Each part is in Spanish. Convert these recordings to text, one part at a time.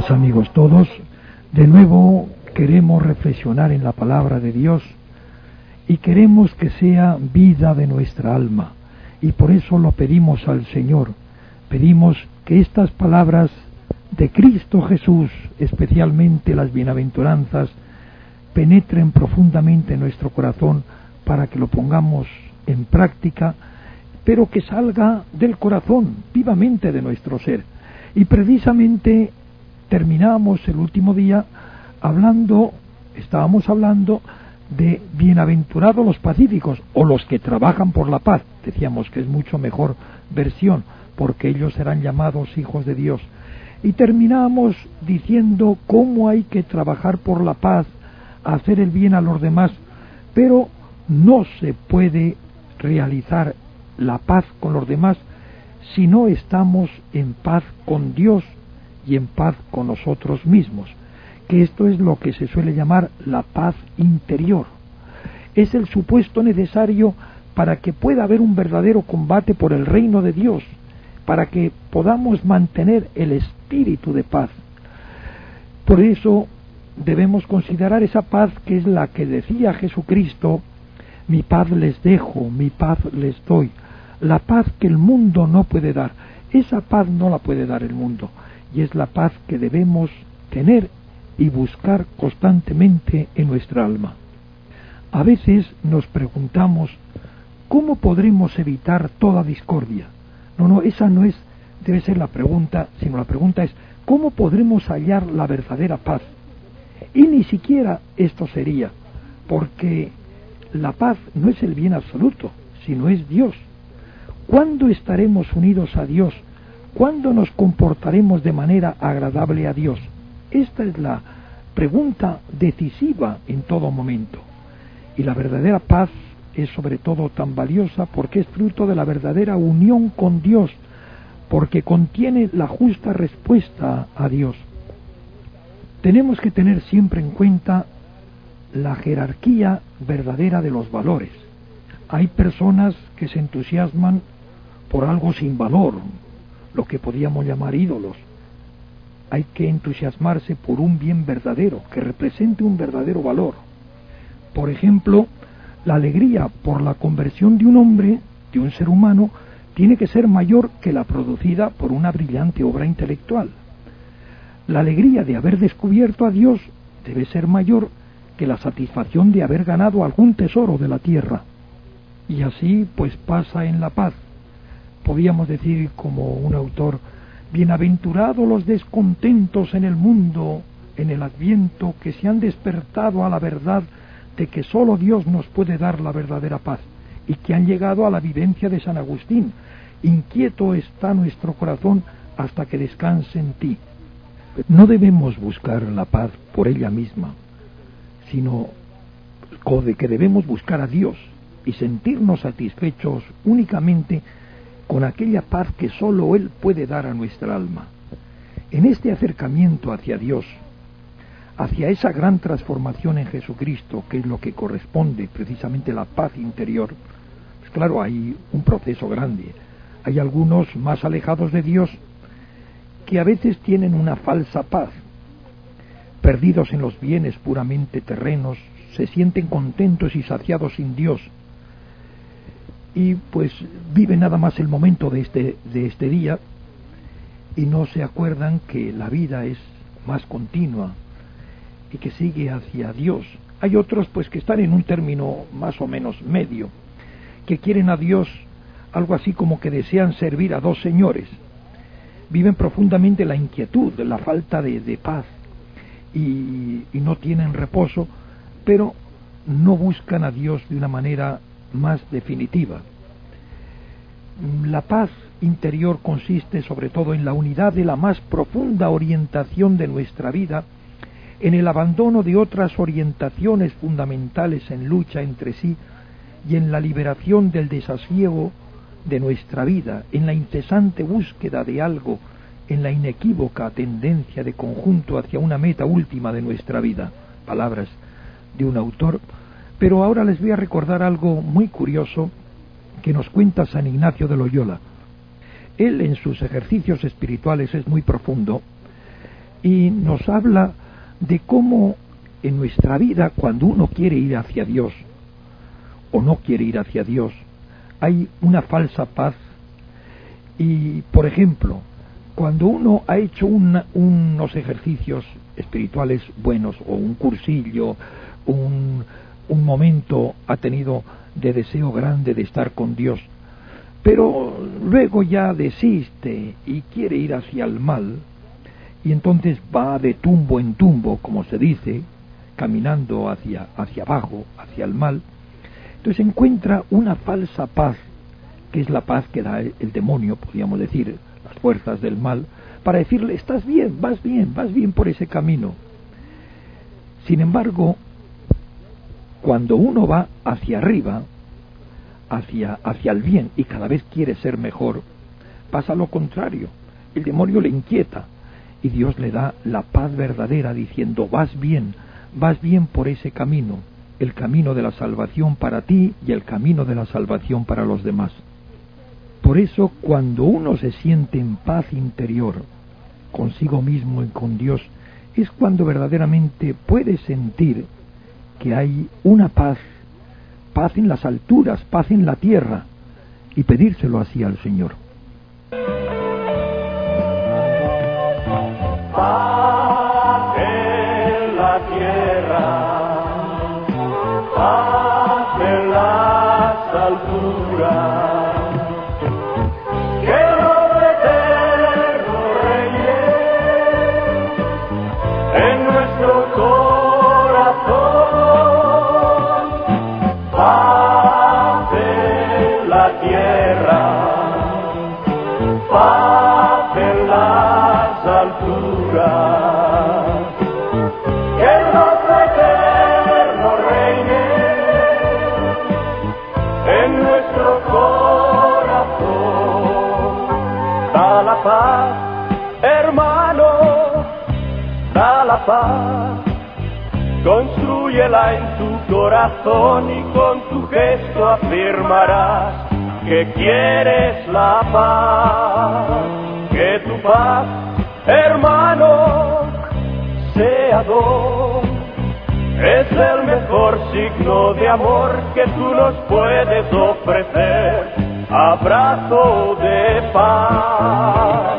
días, amigos todos. De nuevo queremos reflexionar en la palabra de Dios y queremos que sea vida de nuestra alma, y por eso lo pedimos al Señor. Pedimos que estas palabras de Cristo Jesús, especialmente las bienaventuranzas, penetren profundamente en nuestro corazón para que lo pongamos en práctica, pero que salga del corazón, vivamente de nuestro ser. Y precisamente terminamos el último día estábamos hablando de bienaventurados los pacíficos, o los que trabajan por la paz. Decíamos que es mucho mejor versión, porque ellos serán llamados hijos de Dios. Y terminamos diciendo cómo hay que trabajar por la paz, hacer el bien a los demás, pero no se puede realizar la paz con los demás si no estamos en paz con Dios y en paz con nosotros mismos, que esto es lo que se suele llamar la paz interior. Es el supuesto necesario para que pueda haber un verdadero combate por el reino de Dios, para que podamos mantener el espíritu de paz. Por eso debemos considerar esa paz que es la que decía Jesucristo: mi paz les dejo, mi paz les doy. La paz que el mundo no puede dar, esa paz no la puede dar el mundo, y es la paz que debemos tener y buscar constantemente en nuestra alma. A veces nos preguntamos, ¿cómo podremos evitar toda discordia? No, esa no debe ser la pregunta, sino la pregunta es, ¿cómo podremos hallar la verdadera paz? Y ni siquiera esto sería, porque la paz no es el bien absoluto, sino es Dios. ¿Cuándo estaremos unidos a Dios? ¿Cuándo nos comportaremos de manera agradable a Dios? Esta es la pregunta decisiva en todo momento. Y la verdadera paz es sobre todo tan valiosa porque es fruto de la verdadera unión con Dios, porque contiene la justa respuesta a Dios. Tenemos que tener siempre en cuenta la jerarquía verdadera de los valores. Hay personas que se entusiasman por algo sin valor, lo que podríamos llamar ídolos. Hay que entusiasmarse por un bien verdadero, que represente un verdadero valor. Por ejemplo, la alegría por la conversión de un hombre, de un ser humano, tiene que ser mayor que la producida por una brillante obra intelectual. La alegría de haber descubierto a Dios debe ser mayor que la satisfacción de haber ganado algún tesoro de la tierra. Y así pues pasa en la paz. Podríamos decir como un autor: bienaventurados los descontentos en el mundo, en el Adviento, que se han despertado a la verdad de que sólo Dios nos puede dar la verdadera paz, y que han llegado a la vivencia de San Agustín: inquieto está nuestro corazón hasta que descanse en ti. No debemos buscar la paz por ella misma, sino que debemos buscar a Dios y sentirnos satisfechos únicamente con aquella paz que sólo Él puede dar a nuestra alma. En este acercamiento hacia Dios, hacia esa gran transformación en Jesucristo, que es lo que corresponde precisamente a la paz interior, pues claro, hay un proceso grande. Hay algunos más alejados de Dios que a veces tienen una falsa paz. Perdidos en los bienes puramente terrenos, se sienten contentos y saciados sin Dios, y pues viven nada más el momento de este día y no se acuerdan que la vida es más continua y que sigue hacia Dios. Hay otros pues que están en un término más o menos medio, que quieren a Dios algo así como que desean servir a dos señores. Viven profundamente la inquietud, la falta de paz, y no tienen reposo, pero no buscan a Dios de una manera más definitiva. La paz interior consiste sobre todo en la unidad de la más profunda orientación de nuestra vida, en el abandono de otras orientaciones fundamentales en lucha entre sí y en la liberación del desasiego de nuestra vida, en la incesante búsqueda de algo, en la inequívoca tendencia de conjunto hacia una meta última de nuestra vida. Palabras de un autor. Pero ahora les voy a recordar algo muy curioso que nos cuenta San Ignacio de Loyola. Él en sus ejercicios espirituales es muy profundo y nos habla de cómo en nuestra vida, cuando uno quiere ir hacia Dios o no quiere ir hacia Dios, hay una falsa paz. Y, por ejemplo, cuando uno ha hecho unos ejercicios espirituales buenos, o un cursillo, un momento ha tenido de deseo grande de estar con Dios, pero luego ya desiste y quiere ir hacia el mal, y entonces va de tumbo en tumbo, como se dice, caminando hacia abajo, hacia el mal, entonces encuentra una falsa paz, que es la paz que da el demonio, podríamos decir, las fuerzas del mal, para decirle, estás bien, vas bien por ese camino. Sin embargo, cuando uno va hacia arriba, hacia el bien, y cada vez quiere ser mejor, pasa lo contrario. El demonio le inquieta, y Dios le da la paz verdadera, diciendo, vas bien por ese camino, el camino de la salvación para ti y el camino de la salvación para los demás. Por eso, cuando uno se siente en paz interior, consigo mismo y con Dios, es cuando verdaderamente puede sentir que hay una paz en las alturas, paz en la tierra, y pedírselo así al Señor. Paz en la tierra, paz en las alturas. Paz, constrúyela en tu corazón y con tu gesto afirmarás que quieres la paz, que tu paz, hermano, sea don. Es el mejor signo de amor que tú nos puedes ofrecer, abrazo de paz.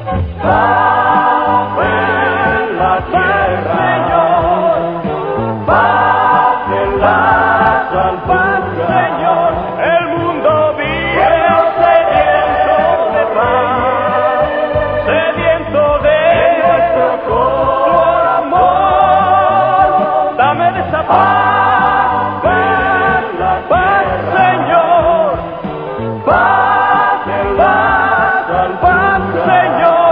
Paz en la tierra, Señor, paz en las alturas, Señor, el mundo vive sediento de paz, sediento de nuestro amor, dame de esa paz, paz, Señor, paz en las alturas, Señor.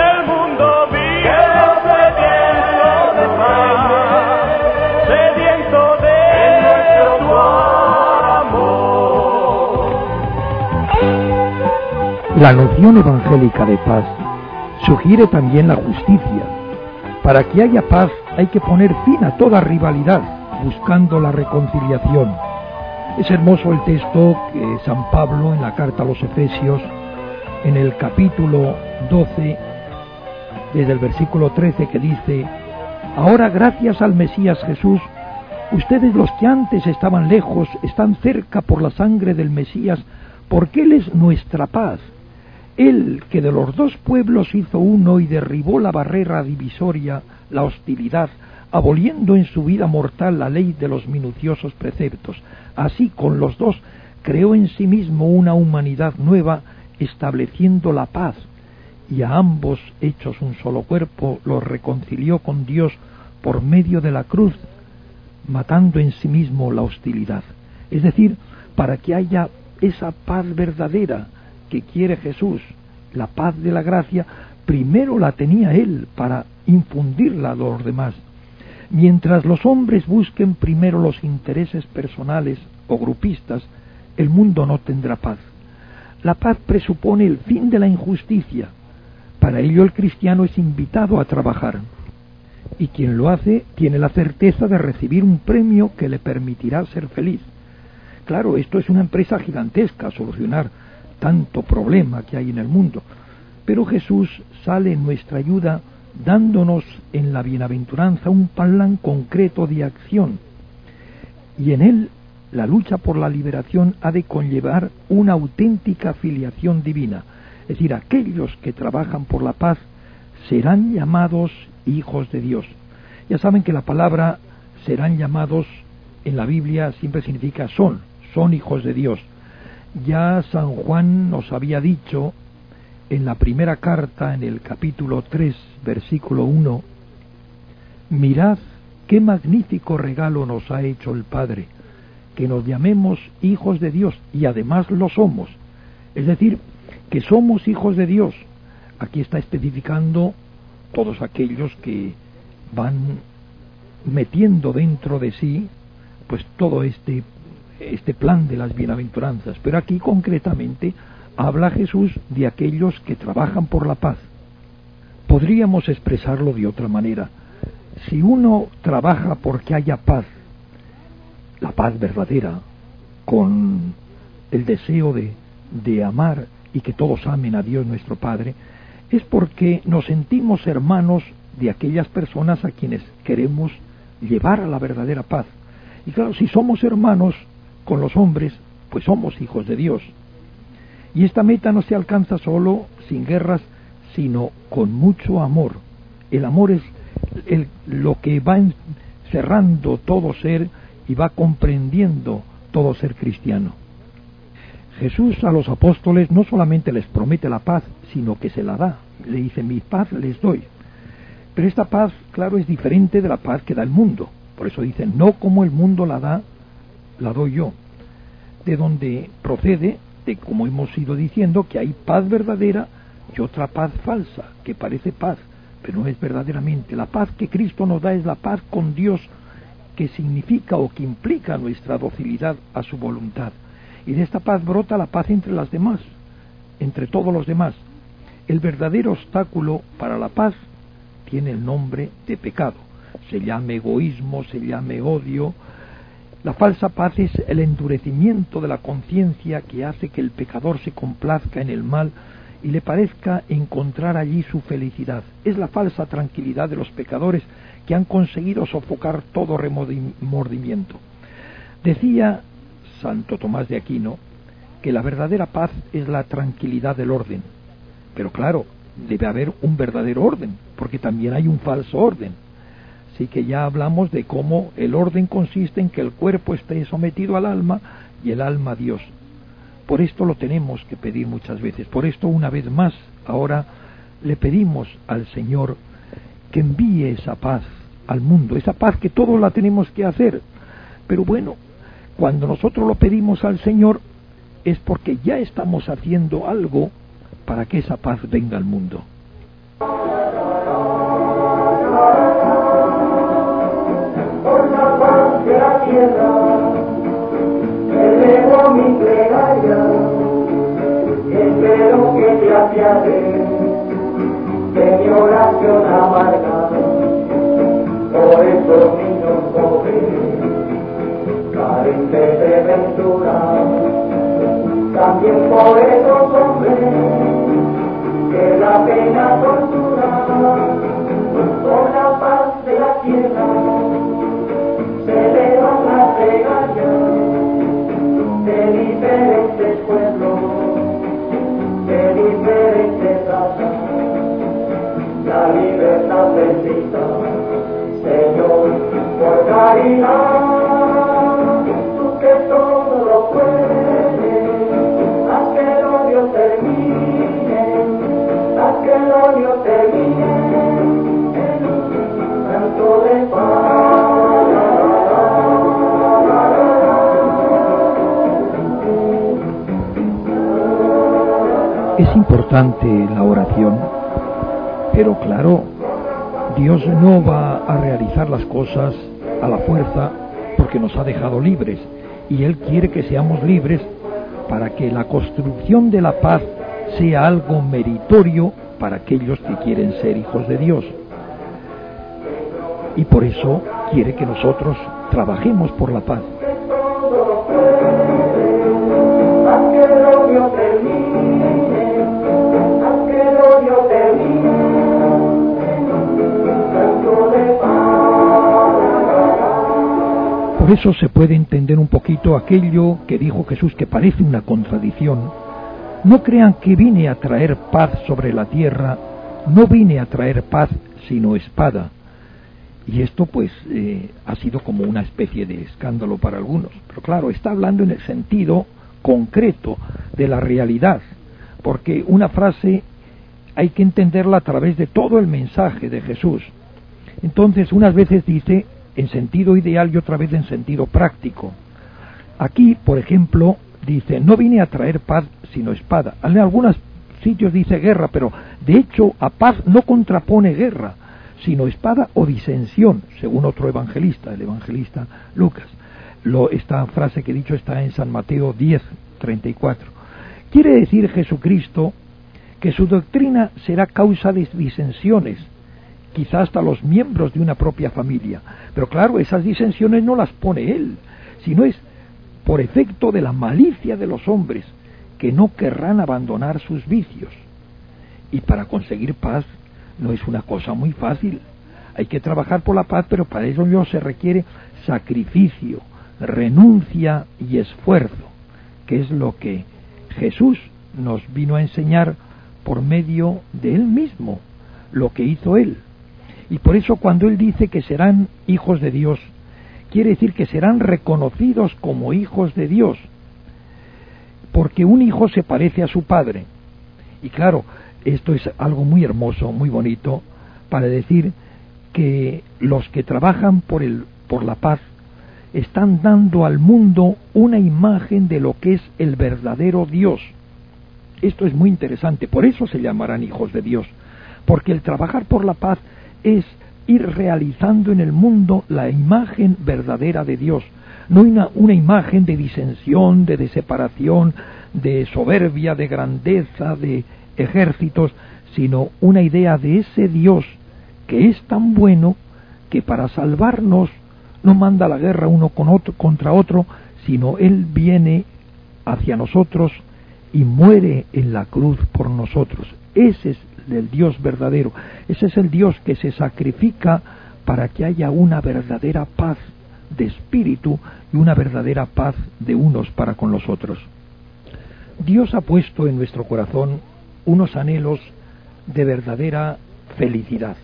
La noción evangélica de paz sugiere también la justicia. Para que haya paz hay que poner fin a toda rivalidad, buscando la reconciliación. Es hermoso el texto que San Pablo en la carta a los Efesios, en el capítulo 12, desde el versículo 13, que dice: ahora, gracias al Mesías Jesús, ustedes los que antes estaban lejos, están cerca por la sangre del Mesías, porque Él es nuestra paz. Él, que de los dos pueblos hizo uno y derribó la barrera divisoria, la hostilidad, aboliendo en su vida mortal la ley de los minuciosos preceptos. Así, con los dos, creó en sí mismo una humanidad nueva, estableciendo la paz, y a ambos, hechos un solo cuerpo, los reconcilió con Dios por medio de la cruz, matando en sí mismo la hostilidad. Es decir, para que haya esa paz verdadera que quiere Jesús, la paz de la gracia, primero la tenía Él para infundirla a los demás. Mientras los hombres busquen primero los intereses personales o grupistas, el mundo no tendrá paz. La paz presupone el fin de la injusticia. Para ello el cristiano es invitado a trabajar. Y quien lo hace tiene la certeza de recibir un premio que le permitirá ser feliz. Claro, esto es una empresa gigantesca, solucionar tanto problema que hay en el mundo. Pero Jesús sale en nuestra ayuda dándonos en la bienaventuranza un plan concreto de acción, y en él la lucha por la liberación ha de conllevar una auténtica filiación divina, es decir, aquellos que trabajan por la paz serán llamados hijos de Dios. Ya saben que la palabra serán llamados en la Biblia siempre significa son hijos de Dios. Ya San Juan nos había dicho en la primera carta, en el capítulo 3, versículo 1, mirad qué magnífico regalo nos ha hecho el Padre, que nos llamemos hijos de Dios, y además lo somos. Es decir, que somos hijos de Dios. Aquí está especificando todos aquellos que van metiendo dentro de sí pues todo este plan de las bienaventuranzas, pero aquí concretamente habla Jesús de aquellos que trabajan por la paz. Podríamos expresarlo de otra manera. Si uno trabaja porque haya paz, la paz verdadera, con el deseo de amar y que todos amen a Dios nuestro Padre, es porque nos sentimos hermanos de aquellas personas a quienes queremos llevar a la verdadera paz. Y claro, si somos hermanos con los hombres, pues somos hijos de Dios. Y esta meta no se alcanza solo sin guerras, sino con mucho amor. El amor es lo que va encerrando todo ser y va comprendiendo todo ser cristiano. Jesús a los apóstoles no solamente les promete la paz, sino que se la da. Le dice, mi paz les doy. Pero esta paz, claro, es diferente de la paz que da el mundo. Por eso dice, no como el mundo la da, la doy yo. De donde procede, de como hemos ido diciendo, que hay paz verdadera y otra paz falsa, que parece paz, pero no es verdaderamente. La paz que Cristo nos da es la paz con Dios, que significa o que implica nuestra docilidad a su voluntad. Y de esta paz brota la paz entre las demás, entre todos los demás. El verdadero obstáculo para la paz tiene el nombre de pecado. Se llame egoísmo, se llame odio. La falsa paz es el endurecimiento de la conciencia que hace que el pecador se complazca en el mal y le parezca encontrar allí su felicidad. Es la falsa tranquilidad de los pecadores que han conseguido sofocar todo remordimiento. Decía Santo Tomás de Aquino que la verdadera paz es la tranquilidad del orden. Pero claro, debe haber un verdadero orden, porque también hay un falso orden. Así que ya hablamos de cómo el orden consiste en que el cuerpo esté sometido al alma y el alma a Dios. Por esto lo tenemos que pedir muchas veces. Por esto, una vez más, ahora le pedimos al Señor que envíe esa paz al mundo, esa paz que todos la tenemos que hacer. Pero bueno, cuando nosotros lo pedimos al Señor es porque ya estamos haciendo algo para que esa paz venga al mundo. Por la paz de la tierra, elevo mi plegaria, espero que te apiades de mi oración amarga, por esos niños pobres, carentes de ventura, también por esos hombres que la pena tortura, por la paz de la tierra se elevan las plegarias de diferentes pueblos, de diferentes razas. La libertad bendita, Señor, por caridad, tú que todo lo puedes, haz que el odio termine, haz que el odio termine en un canto de paz. Es importante la oración, pero claro, Dios no va a realizar las cosas a la fuerza porque nos ha dejado libres, y Él quiere que seamos libres para que la construcción de la paz sea algo meritorio para aquellos que quieren ser hijos de Dios. Y por eso quiere que nosotros trabajemos por la paz. Por eso se puede entender un poquito aquello que dijo Jesús, que parece una contradicción. No crean que vine a traer paz sobre la tierra, no vine a traer paz sino espada. Y esto pues ha sido como una especie de escándalo para algunos. Pero claro, está hablando en el sentido concreto de la realidad, porque una frase hay que entenderla a través de todo el mensaje de Jesús. Entonces unas veces dice en sentido ideal y otra vez en sentido práctico. Aquí, por ejemplo, dice, no vine a traer paz sino espada. En algunos sitios dice guerra, pero de hecho a paz no contrapone guerra, sino espada o disensión, según otro evangelista, el evangelista Lucas. Esta frase que he dicho está en San Mateo 10:34. Quiere decir Jesucristo que su doctrina será causa de disensiones, quizás hasta los miembros de una propia familia. Pero claro, esas disensiones no las pone él, sino es por efecto de la malicia de los hombres, que no querrán abandonar sus vicios. Y para conseguir paz no es una cosa muy fácil. Hay que trabajar por la paz, pero para ello se requiere sacrificio, renuncia y esfuerzo, que es lo que Jesús nos vino a enseñar por medio de él mismo, lo que hizo él. Y por eso cuando él dice que serán hijos de Dios, quiere decir que serán reconocidos como hijos de Dios, porque un hijo se parece a su padre. Y claro, esto es algo muy hermoso, muy bonito, para decir que los que trabajan por la paz están dando al mundo una imagen de lo que es el verdadero Dios. Esto es muy interesante, por eso se llamarán hijos de Dios, porque el trabajar por la paz es ir realizando en el mundo la imagen verdadera de Dios, no una imagen de disensión, de separación, de soberbia, de grandeza, de ejércitos, sino una idea de ese Dios que es tan bueno que para salvarnos no manda la guerra uno contra otro, sino Él viene hacia nosotros y muere en la cruz por nosotros. Ese es el Dios verdadero, ese es el Dios que se sacrifica para que haya una verdadera paz de espíritu y una verdadera paz de unos para con los otros. Dios ha puesto en nuestro corazón unos anhelos de verdadera felicidad.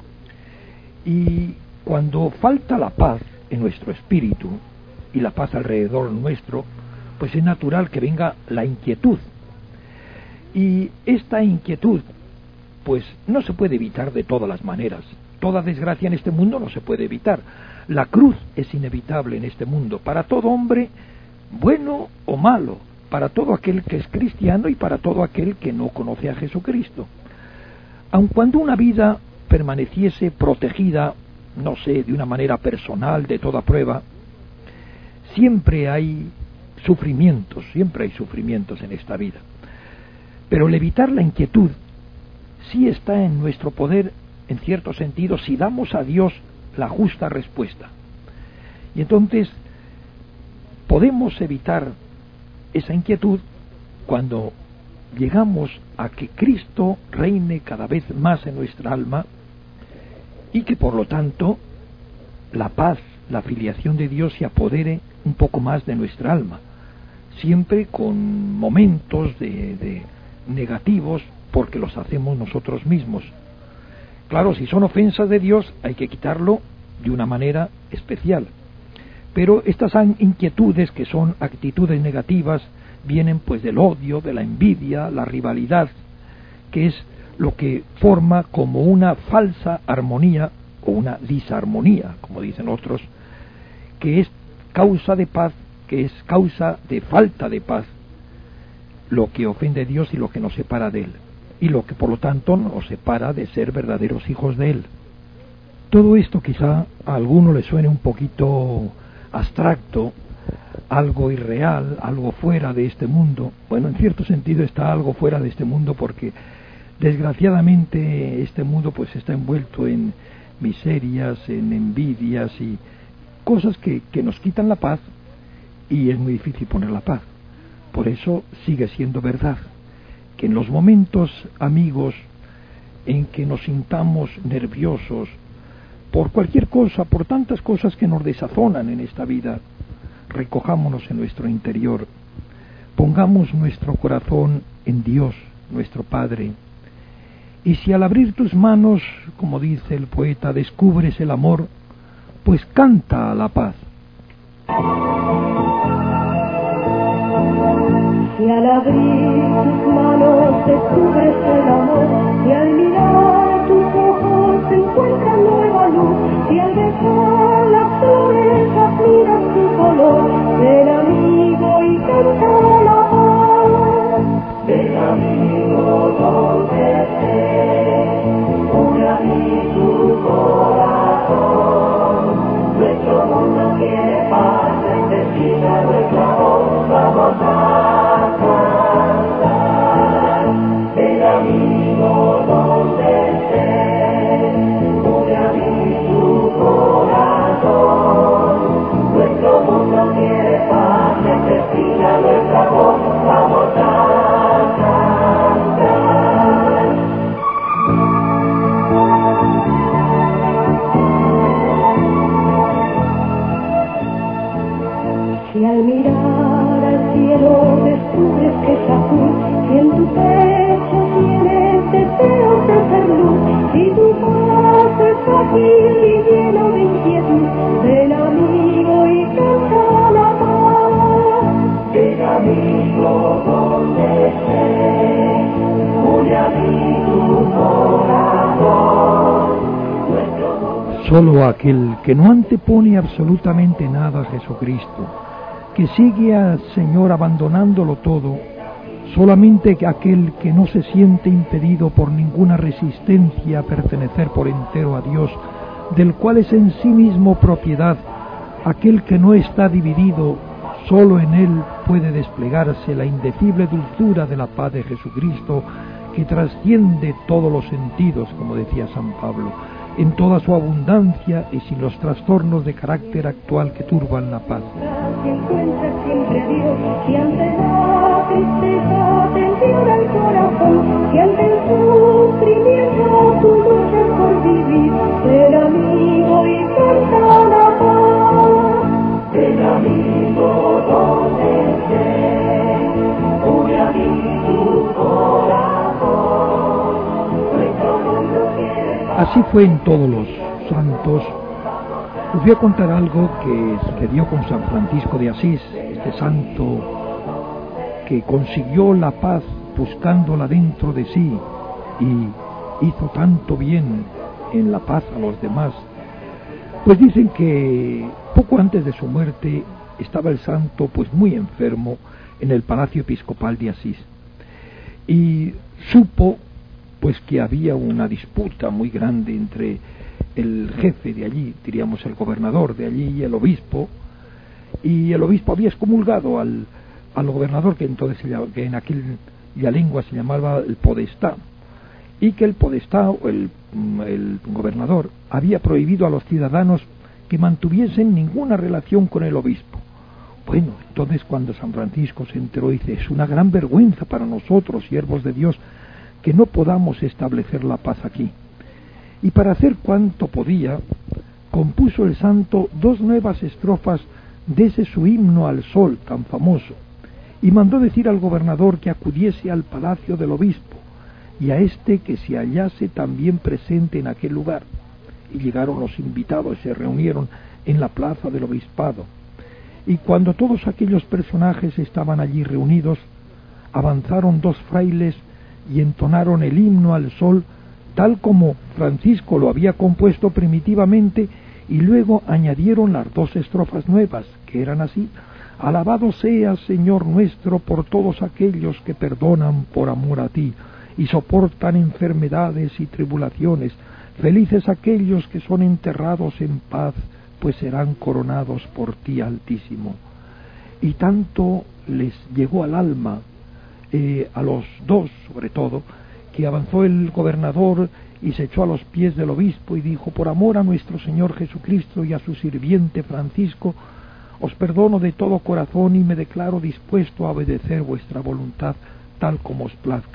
Y cuando falta la paz en nuestro espíritu y la paz alrededor nuestro, pues es natural que venga la inquietud. Y esta inquietud, pues no se puede evitar de todas las maneras. Toda desgracia en este mundo no se puede evitar. La cruz es inevitable en este mundo, para todo hombre, bueno o malo, para todo aquel que es cristiano y para todo aquel que no conoce a Jesucristo. Aun cuando una vida permaneciese protegida, no sé, de una manera personal, de toda prueba, siempre hay sufrimientos en esta vida. Pero el evitar la inquietud sí está en nuestro poder, en cierto sentido, si damos a Dios la justa respuesta. Y entonces podemos evitar esa inquietud cuando llegamos a que Cristo reine cada vez más en nuestra alma y que por lo tanto la paz, la filiación de Dios se apodere un poco más de nuestra alma, siempre con momentos de negativos porque los hacemos nosotros mismos. Claro, si son ofensas de Dios hay que quitarlo de una manera especial, pero estas inquietudes, que son actitudes negativas, vienen pues del odio, de la envidia, la rivalidad, que es lo que forma como una falsa armonía o una disarmonía, como dicen otros, que es causa de paz, que es causa de falta de paz, lo que ofende a Dios y lo que nos separa de Él, y lo que por lo tanto nos separa de ser verdaderos hijos de Él. Todo esto quizá a alguno le suene un poquito abstracto, algo irreal, algo fuera de este mundo. Bueno, en cierto sentido está algo fuera de este mundo porque desgraciadamente este mundo pues está envuelto en miserias, en envidias y cosas que nos quitan la paz, y es muy difícil poner la paz. Por eso sigue siendo verdad que en los momentos, amigos, en que nos sintamos nerviosos, por cualquier cosa, por tantas cosas que nos desazonan en esta vida. Recojámonos en nuestro interior, pongamos nuestro corazón en Dios, nuestro Padre, y si al abrir tus manos, como dice el poeta, descubres el amor, pues canta a la paz. Si al abrir tus manos descubres el amor, si al mirar tus ojos se encuentra nueva luz, si al besar las flores admiras su color, ven amigo y canta la paz. Ven amigo donde estés, una en tu corazón, nuestro mundo quiere paz, necesita nuestra voz, vamos a cantar. Ven amigo donde estés, una en tu corazón, nuestro mundo quiere paz, necesita nuestra voz, vamos a cantar. Si al mirar al cielo descubres que es azul, si en tu pecho tienes deseos de ser luz, si tu paz es frágil y lleno de inquietud, ven amigo y canta la paz. Ven amigo donde estés, une a mí tu corazón, nuestro mundo. Solo aquel que no antepone absolutamente nada a Jesucristo, que sigue al Señor abandonándolo todo, solamente aquel que no se siente impedido por ninguna resistencia a pertenecer por entero a Dios, del cual es en sí mismo propiedad, aquel que no está dividido, solo en él puede desplegarse la indecible dulzura de la paz de Jesucristo, que trasciende todos los sentidos, como decía San Pablo, en toda su abundancia y sin los trastornos de carácter actual que turban la paz. Si encuentras siempre a Dios, si ante la tristeza te encienda el corazón, si ante el sufrimiento tú luchas por vivir, ven amigo y canta la paz. Ven amigo donde estés, une a mí tu corazón, nuestro mundo quiere. Así fue en todos los santos. Os voy a contar algo que sucedió con San Francisco de Asís, este santo que consiguió la paz buscándola dentro de sí y hizo tanto bien en la paz a los demás. Pues dicen que poco antes de su muerte estaba el santo pues muy enfermo en el Palacio Episcopal de Asís y supo pues que había una disputa muy grande entre el jefe de allí, diríamos el gobernador de allí y el obispo había excomulgado al gobernador, que entonces que en aquella lengua se llamaba el podestá, y que el podestá o el gobernador había prohibido a los ciudadanos que mantuviesen ninguna relación con el obispo. Bueno, entonces cuando San Francisco se enteró, dice: es una gran vergüenza para nosotros, siervos de Dios, que no podamos establecer la paz aquí. Y para hacer cuanto podía, compuso el santo 2 nuevas estrofas de ese su himno al sol tan famoso, y mandó decir al gobernador que acudiese al palacio del obispo, y a este que se hallase también presente en aquel lugar. Y llegaron los invitados y se reunieron en la plaza del obispado. Y cuando todos aquellos personajes estaban allí reunidos, avanzaron 2 frailes y entonaron el himno al sol tal como Francisco lo había compuesto primitivamente, y luego añadieron las 2 estrofas nuevas, que eran así: alabado seas, Señor nuestro, por todos aquellos que perdonan por amor a ti y soportan enfermedades y tribulaciones, felices aquellos que son enterrados en paz, pues serán coronados por ti, Altísimo. Y tanto les llegó al alma, a los 2 sobre todo, que avanzó el gobernador y se echó a los pies del obispo y dijo: por amor a nuestro Señor Jesucristo y a su sirviente Francisco, os perdono de todo corazón y me declaro dispuesto a obedecer vuestra voluntad tal como os plazca.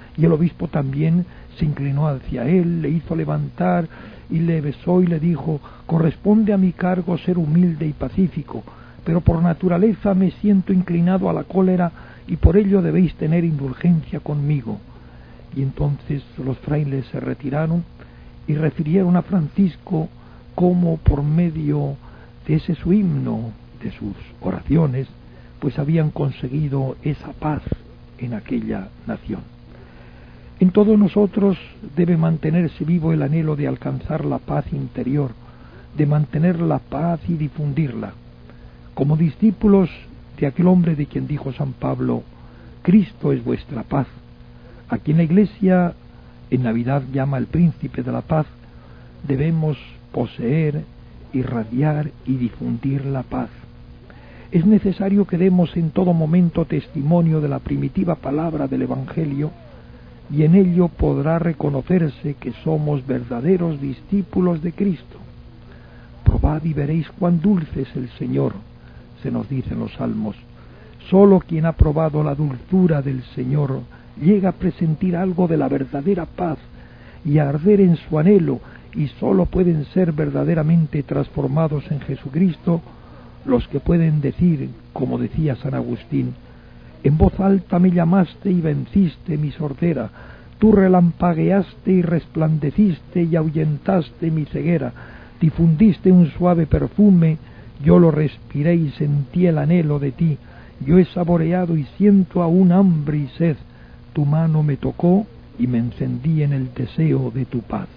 y el obispo también se inclinó hacia él, le hizo levantar y le besó y le dijo: corresponde a mi cargo ser humilde y pacífico, pero por naturaleza me siento inclinado a la cólera y por ello debéis tener indulgencia conmigo. Y entonces los frailes se retiraron y refirieron a Francisco cómo por medio de ese su himno, de sus oraciones, pues habían conseguido esa paz en aquella nación. En todos nosotros debe mantenerse vivo el anhelo de alcanzar la paz interior, de mantener la paz y difundirla. Como discípulos de aquel hombre de quien dijo San Pablo: Cristo es vuestra paz, a quien la Iglesia en Navidad llama el príncipe de la paz, debemos poseer, irradiar y difundir la paz. Es necesario que demos en todo momento testimonio de la primitiva palabra del Evangelio, y en ello podrá reconocerse que somos verdaderos discípulos de Cristo. Probad y veréis cuán dulce es el Señor, se nos dice en los Salmos. Solo quien ha probado la dulzura del Señor llega a presentir algo de la verdadera paz y a arder en su anhelo, y sólo pueden ser verdaderamente transformados en Jesucristo los que pueden decir, como decía San Agustín: en voz alta me llamaste y venciste mi sordera, tú relampagueaste y resplandeciste y ahuyentaste mi ceguera, difundiste un suave perfume, yo lo respiré y sentí el anhelo de ti, yo he saboreado y siento aún hambre y sed, tu mano me tocó y me encendí en el deseo de tu paz.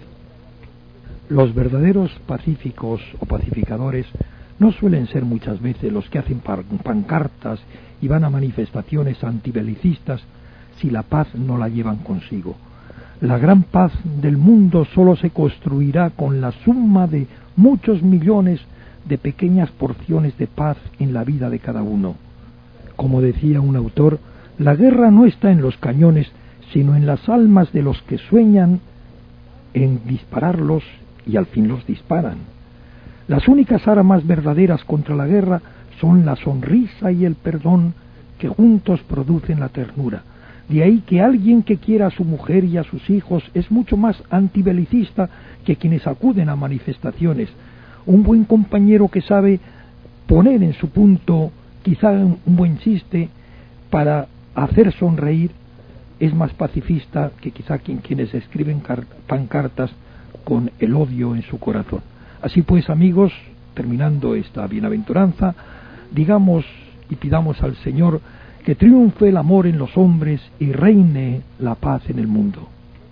Los verdaderos pacíficos o pacificadores no suelen ser muchas veces los que hacen pancartas y van a manifestaciones antibelicistas si la paz no la llevan consigo. La gran paz del mundo solo se construirá con la suma de muchos millones de pequeñas porciones de paz en la vida de cada uno. Como decía un autor, la guerra no está en los cañones, sino en las almas de los que sueñan en dispararlos y al fin los disparan. Las únicas armas verdaderas contra la guerra son la sonrisa y el perdón, que juntos producen la ternura. De ahí que alguien que quiera a su mujer y a sus hijos es mucho más antibelicista que quienes acuden a manifestaciones. Un buen compañero que sabe poner en su punto quizá un buen chiste para hacer sonreír es más pacifista que quizá quienes escriben pancartas con el odio en su corazón. Así pues, amigos, terminando esta bienaventuranza, digamos y pidamos al Señor que triunfe el amor en los hombres y reine la paz en el mundo.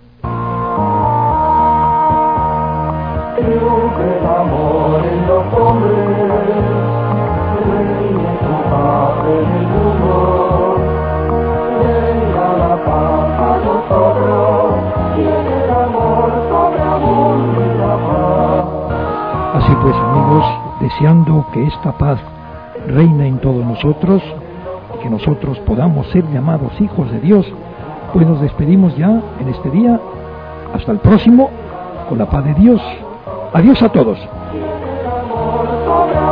Triunfe el amor en los hombres, reine tu paz en el mundo, venga la paz a nosotros, y el amor sobreabunde la paz. Así pues, amigos, deseando que esta paz reine en todos nosotros, que nosotros podamos ser llamados hijos de Dios, pues nos despedimos ya en este día. Hasta el próximo, con la paz de Dios. Adiós a todos.